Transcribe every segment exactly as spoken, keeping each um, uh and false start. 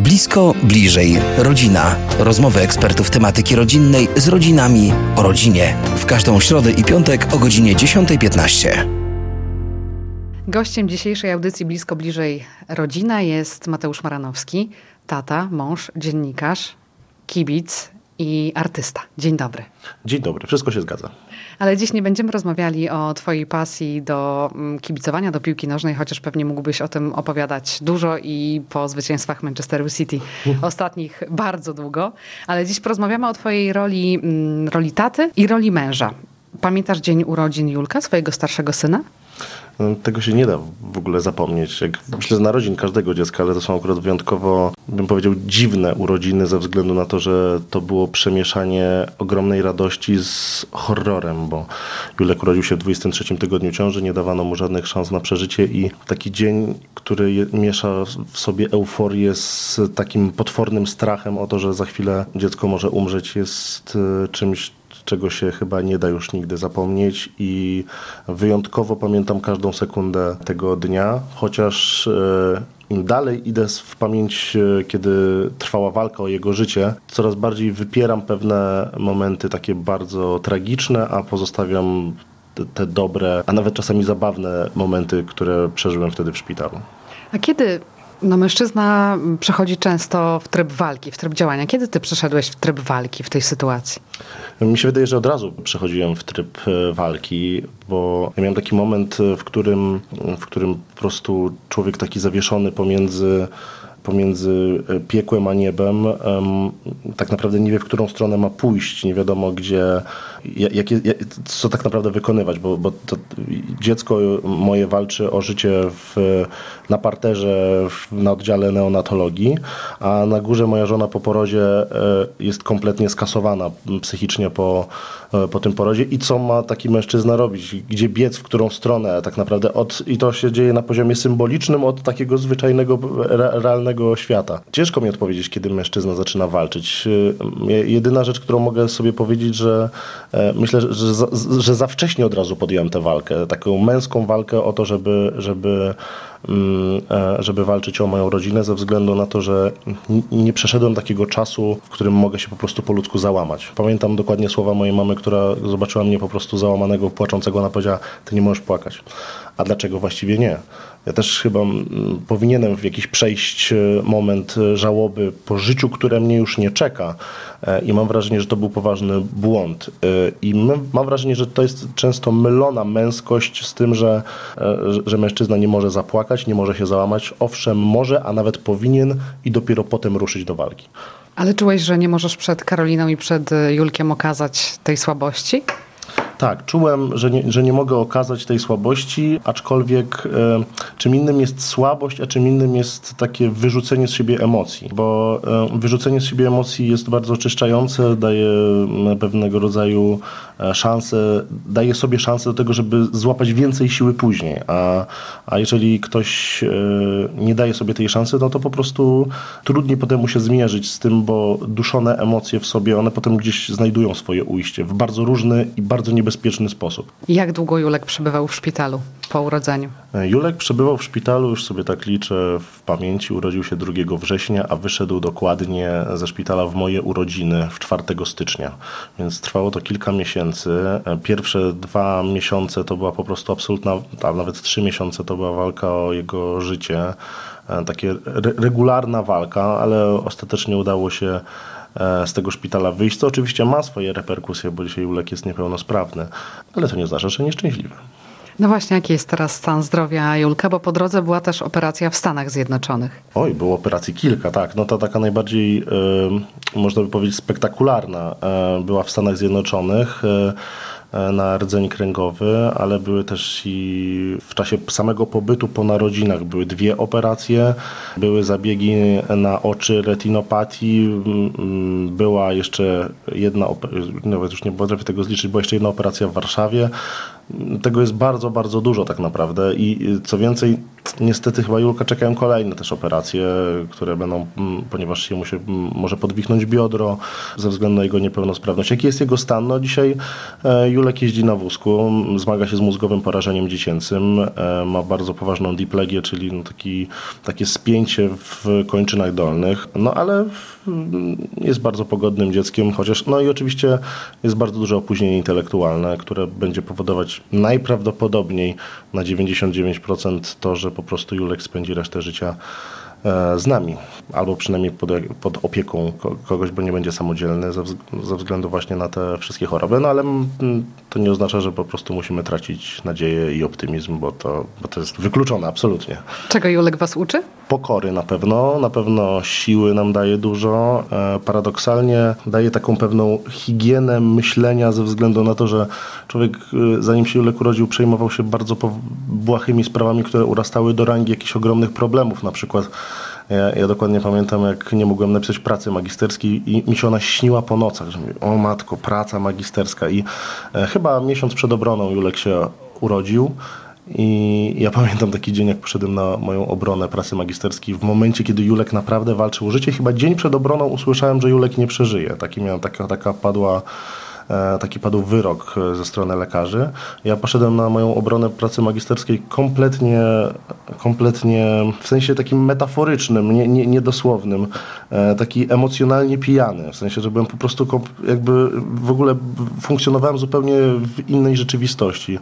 Blisko, bliżej. Rodzina. Rozmowy ekspertów tematyki rodzinnej z rodzinami o rodzinie. W każdą środę i piątek o godzinie dziesiąta piętnaście. Gościem dzisiejszej audycji Blisko, bliżej. Rodzina jest Mateusz Maranowski, tata, mąż, dziennikarz, kibic i artysta. Dzień dobry. Dzień dobry, wszystko się zgadza. Ale dziś nie będziemy rozmawiali o twojej pasji do kibicowania, do piłki nożnej, chociaż pewnie mógłbyś o tym opowiadać dużo i po zwycięstwach Manchesteru City ostatnich bardzo długo. Ale dziś porozmawiamy o twojej roli, roli taty i roli męża. Pamiętasz dzień urodzin Julka, swojego starszego syna? Tego się nie da w ogóle zapomnieć. Jak myślę z narodzin każdego dziecka, ale to są akurat wyjątkowo, bym powiedział, dziwne urodziny ze względu na to, że to było przemieszanie ogromnej radości z horrorem, bo Julek urodził się w dwudziestym trzecim tygodniu ciąży, nie dawano mu żadnych szans na przeżycie i taki dzień, który je, miesza w sobie euforię z takim potwornym strachem o to, że za chwilę dziecko może umrzeć, jest czymś, czego się chyba nie da już nigdy zapomnieć i wyjątkowo pamiętam każdą sekundę tego dnia, chociaż im dalej idę w pamięć, kiedy trwała walka o jego życie, coraz bardziej wypieram pewne momenty takie bardzo tragiczne, a pozostawiam te, te dobre, a nawet czasami zabawne momenty, które przeżyłem wtedy w szpitalu. A kiedy... No mężczyzna przechodzi często w tryb walki, w tryb działania. Kiedy ty przeszedłeś w tryb walki w tej sytuacji? Mi się wydaje, że od razu przechodziłem w tryb walki, bo ja miałem taki moment, w którym, w którym po prostu człowiek taki zawieszony pomiędzy pomiędzy piekłem a niebem, um, tak naprawdę nie wie, w którą stronę ma pójść, nie wiadomo gdzie, jakie, jak, co tak naprawdę wykonywać, bo, bo to dziecko moje walczy o życie w, na parterze w, na oddziale neonatologii, a na górze moja żona po porodzie jest kompletnie skasowana psychicznie po, po tym porodzie i co ma taki mężczyzna robić, gdzie biec, w którą stronę tak naprawdę od, i to się dzieje na poziomie symbolicznym od takiego zwyczajnego, re, realnego świata. Ciężko mi odpowiedzieć, kiedy mężczyzna zaczyna walczyć. Jedyna rzecz, którą mogę sobie powiedzieć, że myślę, że za, że za wcześnie od razu podjąłem tę walkę. Taką męską walkę o to, żeby, żeby, żeby walczyć o moją rodzinę ze względu na to, że nie przeszedłem takiego czasu, w którym mogę się po prostu po ludzku załamać. Pamiętam dokładnie słowa mojej mamy, która zobaczyła mnie po prostu załamanego, płaczącego. Ona powiedziała: ty nie możesz płakać. A dlaczego właściwie nie? Ja też chyba powinienem w jakiś przejść moment żałoby po życiu, które mnie już nie czeka. I mam wrażenie, że to był poważny błąd. I mam wrażenie, że to jest często mylona męskość z tym, że, że mężczyzna nie może zapłakać, nie może się załamać. Owszem, może, a nawet powinien i dopiero potem ruszyć do walki. Ale czułeś, że nie możesz przed Karoliną i przed Julkiem okazać tej słabości? Tak, czułem, że nie, że nie mogę okazać tej słabości, aczkolwiek e, czym innym jest słabość, a czym innym jest takie wyrzucenie z siebie emocji, bo e, wyrzucenie z siebie emocji jest bardzo oczyszczające, daje pewnego rodzaju szansę, daje sobie szansę do tego, żeby złapać więcej siły później, a, a jeżeli ktoś e, nie daje sobie tej szansy, no to po prostu trudniej potem mu się zmierzyć z tym, bo duszone emocje w sobie, one potem gdzieś znajdują swoje ujście w bardzo różny i bardzo niebezpieczny sposób. Jak długo Julek przebywał w szpitalu po urodzeniu? Julek przebywał w szpitalu, już sobie tak liczę w pamięci, urodził się drugiego września, a wyszedł dokładnie ze szpitala w moje urodziny w czwartego stycznia. Więc trwało to kilka miesięcy. Pierwsze dwa miesiące to była po prostu absolutna, a nawet trzy miesiące to była walka o jego życie. Takie re- regularna walka, ale ostatecznie udało się z tego szpitala wyjść, co oczywiście ma swoje reperkusje, bo dzisiaj Julek jest niepełnosprawny, ale to nie oznacza, że nieszczęśliwy. No właśnie, jaki jest teraz stan zdrowia Julka, bo po drodze była też operacja w Stanach Zjednoczonych. Oj, było operacji kilka, tak. No to taka najbardziej, y, można by powiedzieć, spektakularna y, była w Stanach Zjednoczonych. Y, na rdzeń kręgowy, ale były też i w czasie samego pobytu po narodzinach były dwie operacje, były zabiegi na oczy, retinopatii, była jeszcze jedna, nawet już nie potrafię tego zliczyć, była jeszcze jedna operacja w Warszawie. Tego jest bardzo, bardzo dużo tak naprawdę i co więcej, niestety chyba Julka czekają kolejne też operacje, które będą, ponieważ mu się może podwichnąć biodro ze względu na jego niepełnosprawność. Jaki jest jego stan? No dzisiaj Julek jeździ na wózku, zmaga się z mózgowym porażeniem dziecięcym, ma bardzo poważną diplegię, czyli no taki, takie spięcie w kończynach dolnych, no ale jest bardzo pogodnym dzieckiem, chociaż no i oczywiście jest bardzo duże opóźnienie intelektualne, które będzie powodować najprawdopodobniej na dziewięćdziesiąt dziewięć procent to, że po prostu Julek spędzi resztę życia z nami, albo przynajmniej pod, pod opieką kogoś, bo nie będzie samodzielny ze, ze względu właśnie na te wszystkie choroby, no ale to nie oznacza, że po prostu musimy tracić nadzieję i optymizm, bo to, bo to jest wykluczone absolutnie. Czego Julek was uczy? Pokory na pewno, na pewno siły nam daje dużo, e, paradoksalnie daje taką pewną higienę myślenia ze względu na to, że człowiek e, zanim się Julek urodził przejmował się bardzo błahymi sprawami, które urastały do rangi jakichś ogromnych problemów, na przykład Ja, ja dokładnie pamiętam, jak nie mogłem napisać pracy magisterskiej i mi się ona śniła po nocach, że mówię, o matko, praca magisterska i e, chyba miesiąc przed obroną Julek się urodził i ja pamiętam taki dzień, jak poszedłem na moją obronę pracy magisterskiej w momencie, kiedy Julek naprawdę walczył o życie. Chyba dzień przed obroną usłyszałem, że Julek nie przeżyje. Taki miałem, taka, taka padła Taki padł wyrok ze strony lekarzy. Ja poszedłem na moją obronę pracy magisterskiej kompletnie, kompletnie w sensie takim metaforycznym, nie, nie, niedosłownym, taki emocjonalnie pijany. W sensie, że byłem po prostu jakby w ogóle funkcjonowałem zupełnie w innej rzeczywistości.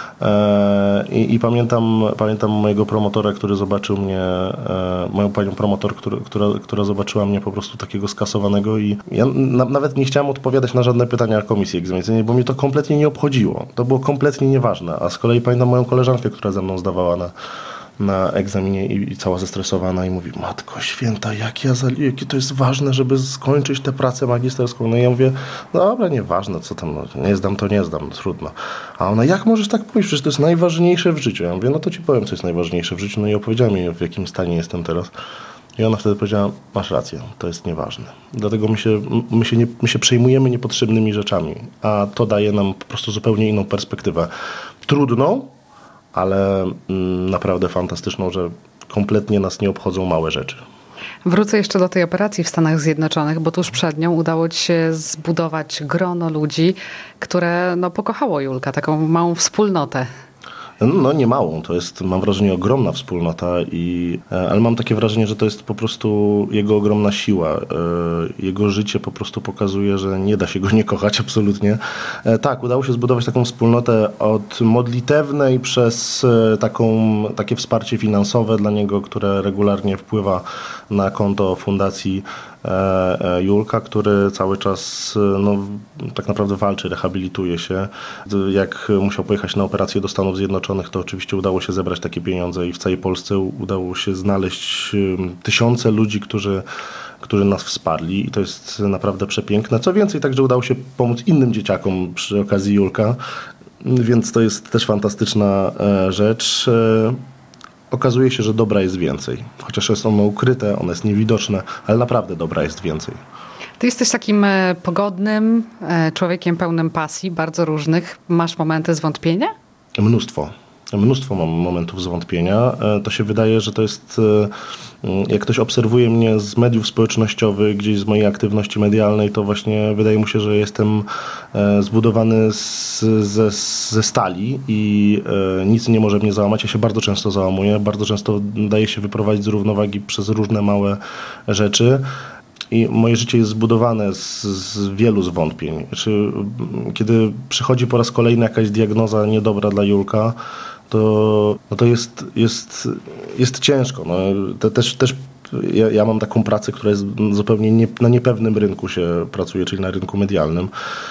I, i pamiętam, pamiętam mojego promotora, który zobaczył mnie, moją panią promotor, który, która, która zobaczyła mnie po prostu takiego skasowanego i ja na, nawet nie chciałem odpowiadać na żadne pytania komisji egzaminacyjnej, bo mnie to kompletnie nie obchodziło. To było kompletnie nieważne. A z kolei pamiętam moją koleżankę, która ze mną zdawała na, na egzaminie i, i cała zestresowana i mówi, matko święta, jak ja za, jakie to jest ważne, żeby skończyć tę pracę magisterską. No i ja mówię, no dobra, nieważne, co tam, no, nie zdam, to nie zdam, trudno. A ona, jak możesz tak powiedzieć, przecież to jest najważniejsze w życiu. Ja mówię, no to ci powiem, co jest najważniejsze w życiu. No i opowiedziałem jej, w jakim stanie jestem teraz. I ona wtedy powiedziała, masz rację, to jest nieważne. Dlatego my się, my się, nie, my się przejmujemy niepotrzebnymi rzeczami, a to daje nam po prostu zupełnie inną perspektywę. Trudną, ale mm, naprawdę fantastyczną, że kompletnie nas nie obchodzą małe rzeczy. Wrócę jeszcze do tej operacji w Stanach Zjednoczonych, bo tuż przed nią udało ci się zbudować grono ludzi, które no, pokochało Julka, taką małą wspólnotę. No nie małą, to jest, mam wrażenie, ogromna wspólnota, i, ale mam takie wrażenie, że to jest po prostu jego ogromna siła. Jego życie po prostu pokazuje, że nie da się go nie kochać absolutnie. Tak, udało się zbudować taką wspólnotę od modlitewnej przez taką, takie wsparcie finansowe dla niego, które regularnie wpływa na konto fundacji Julka, który cały czas no, tak naprawdę walczy, rehabilituje się. Jak musiał pojechać na operację do Stanów Zjednoczonych, to oczywiście udało się zebrać takie pieniądze i w całej Polsce udało się znaleźć tysiące ludzi, którzy, którzy nas wsparli i to jest naprawdę przepiękne. Co więcej, także udało się pomóc innym dzieciakom przy okazji Julka, więc to jest też fantastyczna rzecz. Okazuje się, że dobra jest więcej. Chociaż jest ono ukryte, ono jest niewidoczne, ale naprawdę dobra jest więcej. Ty jesteś takim pogodnym człowiekiem pełnym pasji, bardzo różnych. Masz momenty zwątpienia? Mnóstwo. Mnóstwo mam momentów zwątpienia. To się wydaje, że to jest, jak ktoś obserwuje mnie z mediów społecznościowych, gdzieś z mojej aktywności medialnej, to właśnie wydaje mu się, że jestem zbudowany z, ze, ze stali i nic nie może mnie załamać. Ja się bardzo często załamuję, bardzo często daje się wyprowadzić z równowagi przez różne małe rzeczy. I moje życie jest zbudowane z, z wielu zwątpień. Znaczy, kiedy przychodzi po raz kolejny jakaś diagnoza niedobra dla Julka, to, no to jest, jest, jest ciężko. No, te, też, też ja, ja mam taką pracę, która jest zupełnie nie, na niepewnym rynku się pracuje, czyli na rynku medialnym.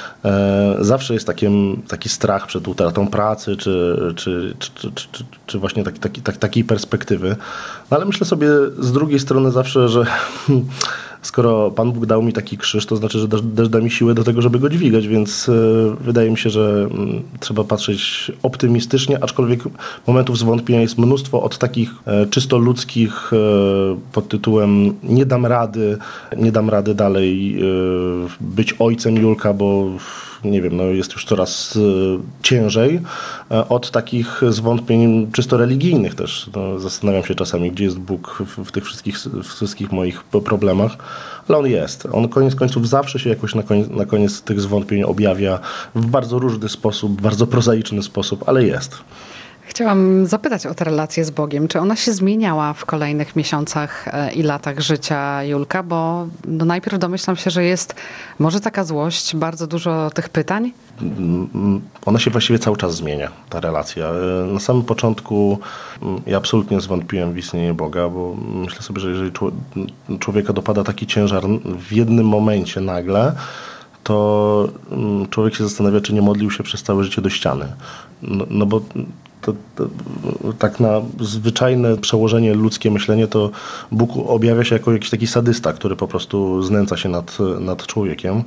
E, zawsze jest takim, taki strach przed utratą pracy, czy, czy, czy, czy, czy, czy właśnie taki, taki, tak, takiej perspektywy. No, ale myślę sobie z drugiej strony zawsze, że skoro Pan Bóg dał mi taki krzyż, to znaczy, że też, też da mi siłę do tego, żeby go dźwigać, więc wydaje mi się, że trzeba patrzeć optymistycznie, aczkolwiek momentów zwątpienia jest mnóstwo, od takich czysto ludzkich pod tytułem nie dam rady, nie dam rady dalej być ojcem Julka, bo nie wiem, no jest już coraz ciężej, od takich zwątpień czysto religijnych też. No, zastanawiam się czasami, gdzie jest Bóg w, w tych wszystkich, w wszystkich moich problemach, ale On jest. On koniec końców zawsze się jakoś na koniec, na koniec tych zwątpień objawia w bardzo różny sposób, bardzo prozaiczny sposób, ale jest. Chciałam zapytać o tę relację z Bogiem. Czy ona się zmieniała w kolejnych miesiącach i latach życia Julka? Bo no najpierw domyślam się, że jest może taka złość, bardzo dużo tych pytań? Ona się właściwie cały czas zmienia, ta relacja. Na samym początku ja absolutnie zwątpiłem w istnienie Boga, bo myślę sobie, że jeżeli człowieka dopada taki ciężar w jednym momencie nagle, to człowiek się zastanawia, czy nie modlił się przez całe życie do ściany. No, no bo to, to, tak na zwyczajne przełożenie ludzkie myślenie, to Bóg objawia się jako jakiś taki sadysta, który po prostu znęca się nad, nad człowiekiem.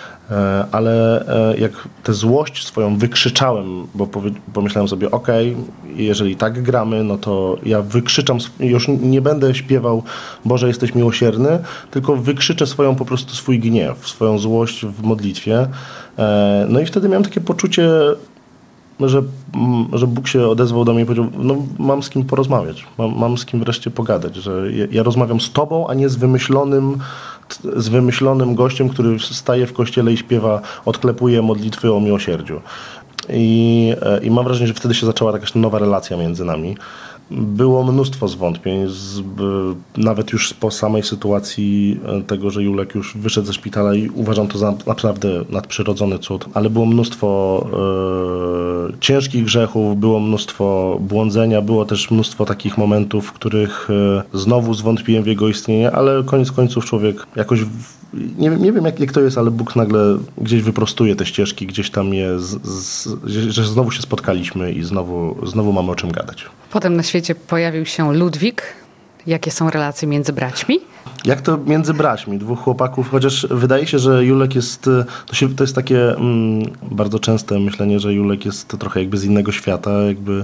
Ale jak tę złość swoją wykrzyczałem, bo pomyślałem sobie, okej, okay, jeżeli tak gramy, no to ja wykrzyczam, już nie będę śpiewał Boże, jesteś miłosierny, tylko wykrzyczę swoją po prostu swój gniew, swoją złość w modlitwie. No i wtedy miałem takie poczucie, że, że Bóg się odezwał do mnie i powiedział, no mam z kim porozmawiać, mam, mam z kim wreszcie pogadać, że ja, ja rozmawiam z Tobą, a nie z wymyślonym z wymyślonym gościem, który staje w kościele i śpiewa, odklepuje modlitwy o miłosierdziu. I, i mam wrażenie, że wtedy się zaczęła jakaś nowa relacja między nami. Było mnóstwo zwątpień, z, nawet już po samej sytuacji tego, że Julek już wyszedł ze szpitala i uważam to za naprawdę nadprzyrodzony cud, ale było mnóstwo e, ciężkich grzechów, było mnóstwo błądzenia, było też mnóstwo takich momentów, w których e, znowu zwątpiłem w jego istnienie, ale koniec końców człowiek jakoś, w, nie, nie wiem jak, jak to jest, ale Bóg nagle gdzieś wyprostuje te ścieżki, gdzieś tam je, z, z, że znowu się spotkaliśmy i znowu, znowu mamy o czym gadać. Potem na świecie pojawił się Ludwik. Jakie są relacje między braćmi? Jak to między braćmi, dwóch chłopaków, chociaż wydaje się, że Julek jest, to, się, to jest takie mm, bardzo częste myślenie, że Julek jest trochę jakby z innego świata, jakby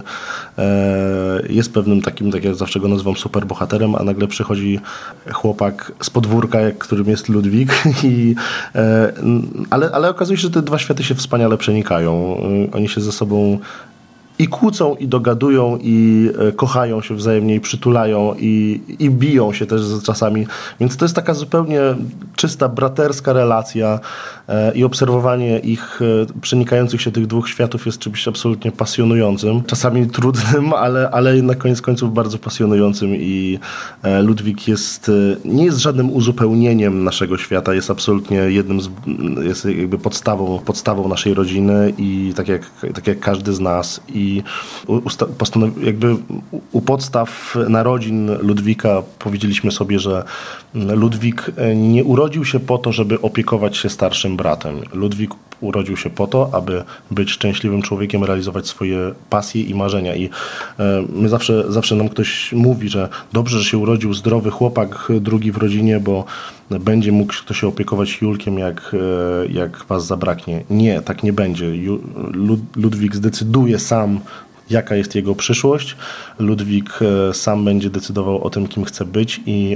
e, jest pewnym takim, tak jak zawsze go nazywam, superbohaterem, a nagle przychodzi chłopak z podwórka, jak, którym jest Ludwik, i, e, ale, ale okazuje się, że te dwa światy się wspaniale przenikają. Oni się ze sobą i kłócą, i dogadują, i e, kochają się wzajemnie, i przytulają, i, i biją się też czasami. Więc to jest taka zupełnie czysta, braterska relacja e, i obserwowanie ich e, przenikających się tych dwóch światów jest czymś absolutnie pasjonującym. Czasami trudnym, ale, ale na koniec końców bardzo pasjonującym i e, Ludwik jest, e, nie jest żadnym uzupełnieniem naszego świata, jest absolutnie jednym z, jest jakby podstawą, podstawą naszej rodziny i tak jak, tak jak każdy z nas. I usta- postanowi- jakby u podstaw narodzin Ludwika powiedzieliśmy sobie, że Ludwik nie urodził się po to, żeby opiekować się starszym bratem. Ludwik urodził się po to, aby być szczęśliwym człowiekiem, realizować swoje pasje i marzenia. I my zawsze, zawsze nam ktoś mówi, że dobrze, że się urodził zdrowy chłopak, drugi w rodzinie, bo będzie mógł ktoś się opiekować Julkiem, jak, jak was zabraknie. Nie, tak nie będzie. Ludwik zdecyduje sam, jaka jest jego przyszłość. Ludwik sam będzie decydował o tym, kim chce być, i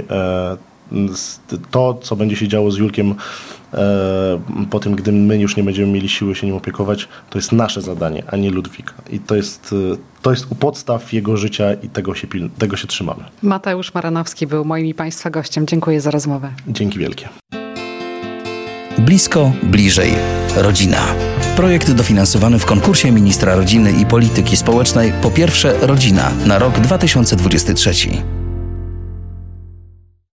to, co będzie się działo z Julkiem po tym, gdy my już nie będziemy mieli siły się nim opiekować, to jest nasze zadanie, a nie Ludwika. I to jest, to jest u podstaw jego życia i tego się, pil- tego się trzymamy. Mateusz Maranowski był moim i Państwa gościem. Dziękuję za rozmowę. Dzięki wielkie. Blisko, bliżej. Rodzina. Projekt dofinansowany w konkursie Ministra Rodziny i Polityki Społecznej Po pierwsze Rodzina na rok dwa tysiące dwudziesty trzeci.